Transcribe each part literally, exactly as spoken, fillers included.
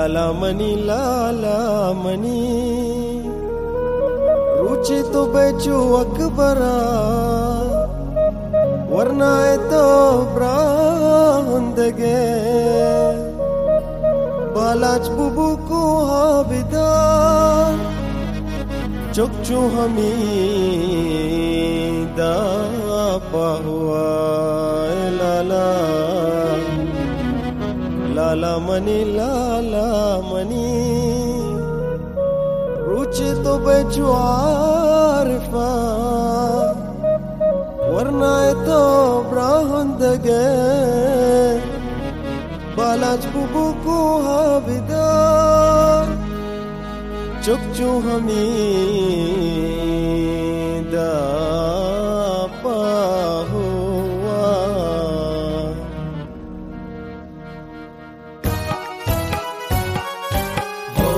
लाला मनी लाला मनी रुचि तो बेचू अकबरा वरना है तो ब्राहंदगे बालाच बुबू को हाबिदा चुकचू हमी दा पाहुआ लाला लाला मनी लाला मनी रुचि तो बेचू आरिफा वरना है तो ब्राहंदगे बालाच बुबू को हाबिदा चुकचू हमी दा पाहुआ हो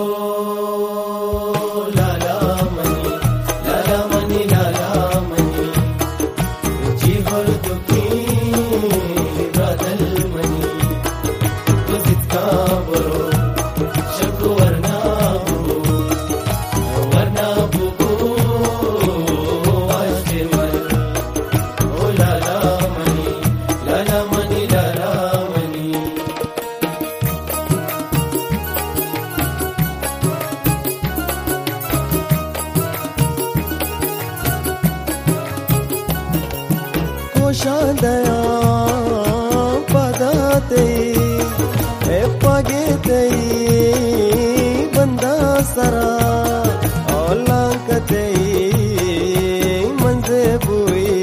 लाला मनी लाला मनी लाला मनी जी हर दुखी बदल मनी तो जितना बरो शकवरना दया पदाते ए पगेते बंदा सरा औलांकते मंजे बुई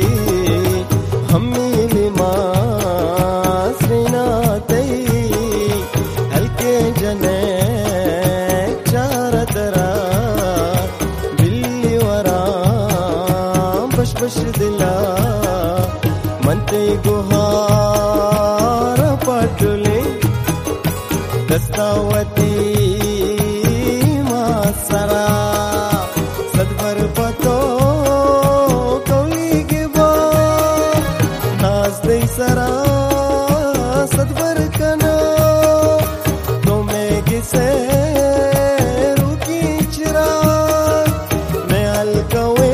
हम्मी मा श्रीनाते हल्के जने चार तरा बिल्ली वरा बश बश दिला मनते गुहार पटुले दस्तावती मासरा सदभर पतो कौली के बा नाज दे सरा सदभर कना तो मैं किसे रुकी चिरा मैं अलकवे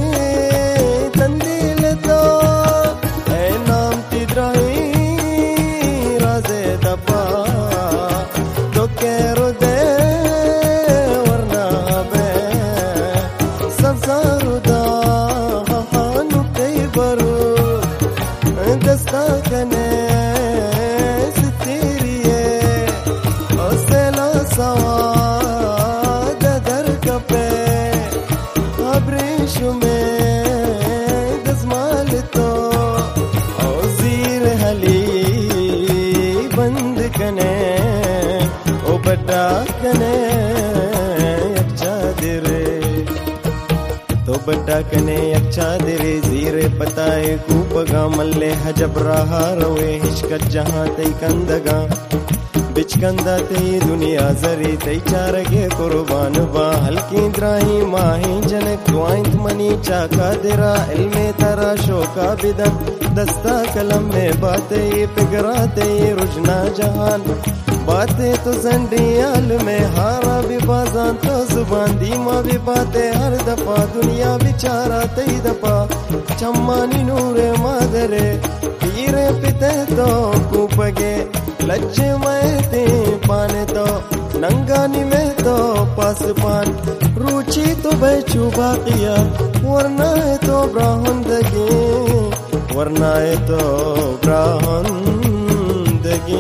कने अच्छा दिरे तो बड्डा कने अच्छा दिरे जीरे पताए कूपगा मल्ले हजब रहा रोए हिचकत जहाँ तई कंदगा बिचकंदा तई दुनिया जरी तई चारगे कुर्बान बा हल्की द्राही माही जनक दुआइंत मनी चाका दिरा इल्मे तरा शोका बिदम दस्ता कलम में बातें पिगराते रुजना जहान बातें तो जंडियाल में हारा भी बाजान तो जुबान दीमा भी बातें हर दफा दुनिया बिचारा तई दफा चम्मानी नूरे मादरे पीरे पिते तो कूपगे लज्जे महते पाने तो नंगानी में तो पास पान रुचि तो बेचू बाकिया वरना है तो ब्राहंदगी वरना है तो ब्राहंदगी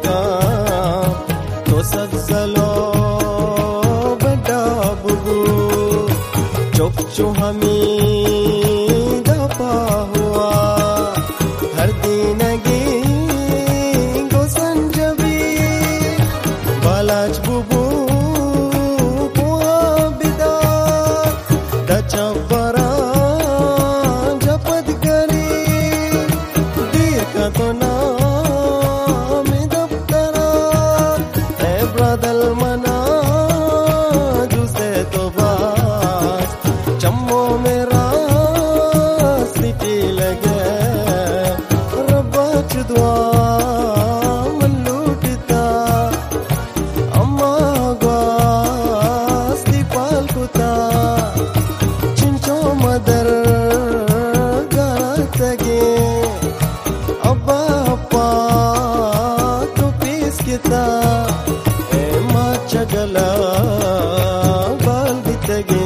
का तो सजलो बड़ा बुबू चुप चुहमी दफा हुआ हर दिन गी गो संजबी बालाच बुबू कुआ बिदा दचपरा जपद करी दीर का तो नाम दफ्तरा है ब्रदल मना दूसरे तो बास चम्मो मेरा सिटी लगे रब्बा चुदवा मन लूटता अम्मा ग्वास दीपाल कुता चिंचो मदर गारतगे अब्बा अप्पा तो पीस किता ए माँ चगला बाल बितगे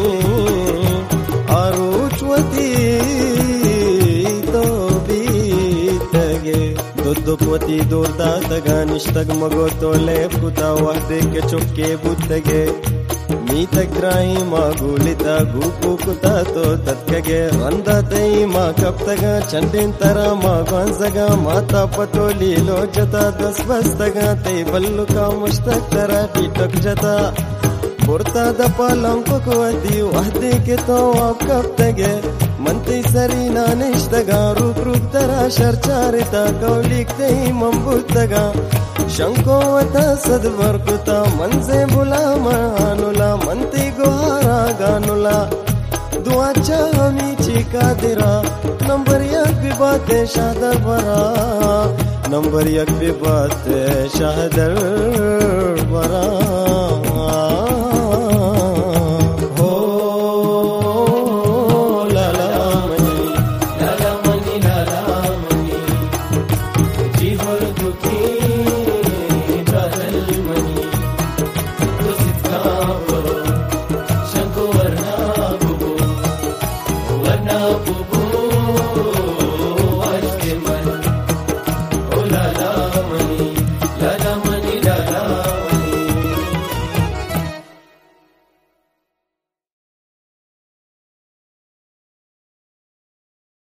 आरुचवती तो बीतगे दुद्धुपति दूरदा तगा निष्तग मगो तो लेप कुता वहदे के चुक्के बुतगे मी तग्राही मा गुलिता गुपु कुता तो तत्कगे रंदा तई मा कब तगा चंडिन तरा मा गंजगा माता पतोली लो जता दस बस तगा तई बल्लु का मुश्तक तरा टीटक जता पुरता दपा लंको कुवती वहदे के तो आप कब तगे मनती सरी नानिश तगा रूप रूप तरा शर्चारिता कौलिक तई मंबूत तगा शंकोवता सद्वर्कुता मन से बुला मानुला मनती गुहारा गानुला दुआचा हमी चीका दिरा नंबर एक भी बातें शादर बरा नंबर एक भी बातें शादर